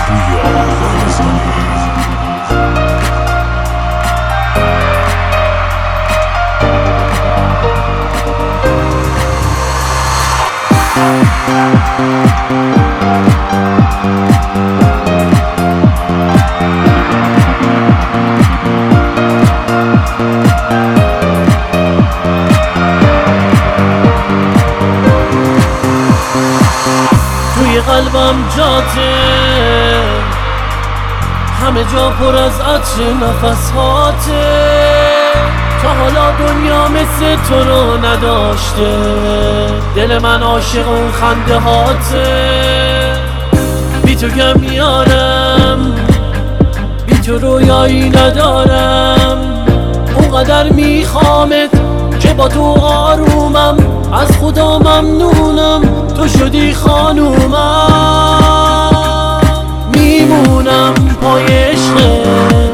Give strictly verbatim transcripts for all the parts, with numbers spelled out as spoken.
توی قلبم جاته همه جا پر از عطر نفس هاته، تا حالا دنیا مثل تو رو نداشته، دل من عاشق اون خنده هاته. بی تو گم میارم، بی تو رویایی ندارم، اونقدر میخوامت که با تو آرومم، از خدا ممنونم تو شدی خانومم. میمونم پای عشقت،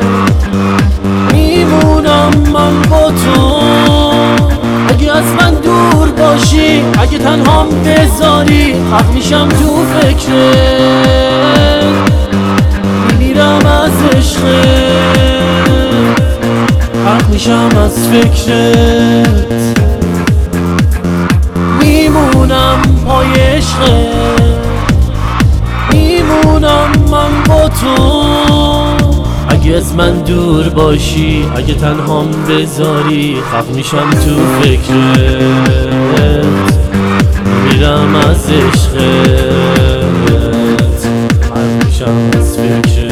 میمونم من با تو، اگه از من دور باشی، اگه تنهام بذاری، خط میشم تو فکرت، میمیرم از عشقت، خط میشم از فکرت. میمونم پای عشقت، میمونم من با تو، اگه از من دور باشی، اگه تنهام بذاری، خف میشم تو فکرت، میمیرم از عشقت، خف میشم از فکرت.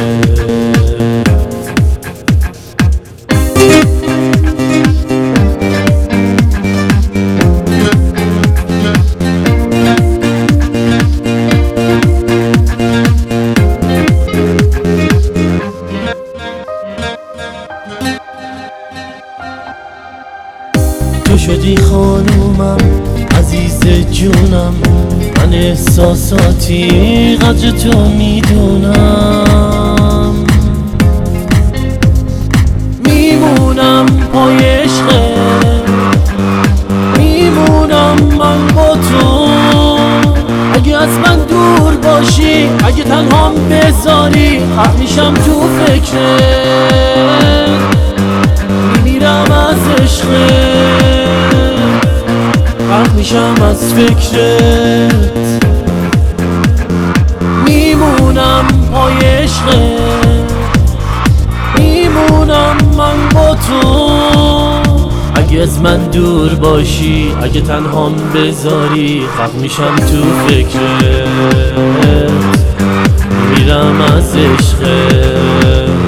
تو شدی خانومم، عزیز جونم، من احساساتی قدر تو میدونم. میمونم پای عشقت، میمونم من با تو، اگه از من دور باشی، اگه تنهام بذاری، خط میشم تو فکرت، میمیرم از عشقت، غرق میشم از فکرت. میمونم پای عشقت، میمونم من با تو، اگه از من دور باشی، اگه تنهام بذاری، غرق میشم تو فکرت، میمیرم از عشقت.